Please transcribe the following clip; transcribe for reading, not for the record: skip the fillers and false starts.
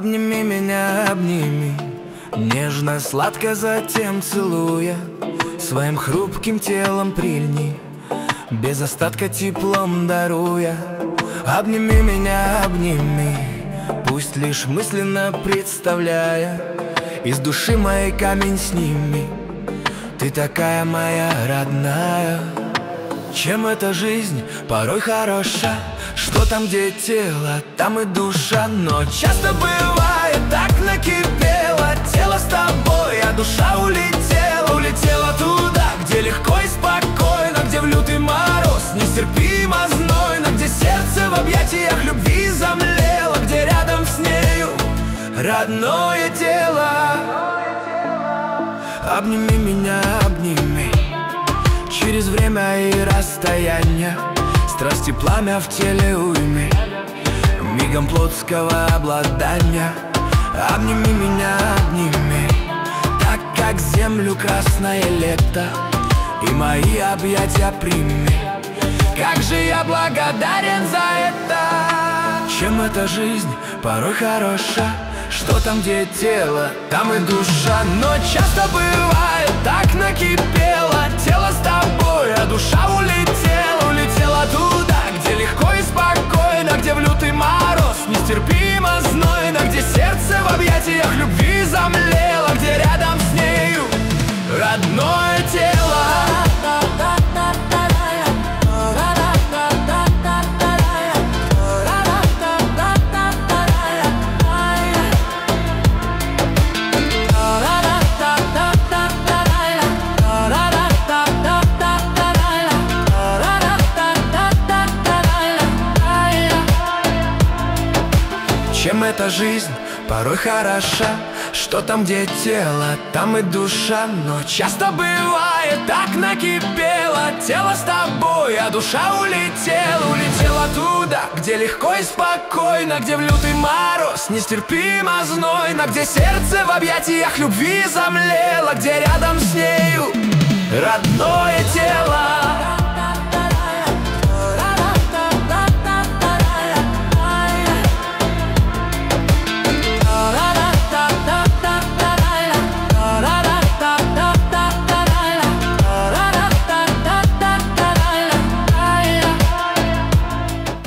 Обними меня, обними, нежно, сладко, затем целуя, своим хрупким телом прильни, без остатка теплом даруя. Обними меня, обними, пусть лишь мысленно представляя, из души моей камень сними. Ты такая моя родная. Чем эта жизнь порой хороша, что там, где тело, там и душа. Но часто бывает, так накипело тело с тобой, а душа улетела. Улетела туда, где легко и спокойно, где в лютый мороз нестерпимо знойно, где сердце в объятиях любви замлело, где рядом с нею родное тело. Обними меня, обними, через время и расстояние, страсти пламя в теле уйми, мигом плотского обладания. Обними меня, обними, так как землю красное лето, и мои объятия прими. Как же я благодарен за это. Чем эта жизнь порой хороша, что там, где тело, там и душа. Но часто бывает, так накипело тело с тобой, а душа улетела. Улетела туда, где легко и спокойно, где в лютый мороз нестерпимо знойно, где сердце в объятиях любви замлело, где рядом с нею родное тело. Чем эта жизнь порой хороша, что там, где тело, там и душа. Но часто бывает, так накипело тело с тобой, а душа улетела. Улетела туда, где легко и спокойно, где в лютый мороз нестерпимо знойно, где сердце в объятиях любви замлело, где рядом с нею родное тело.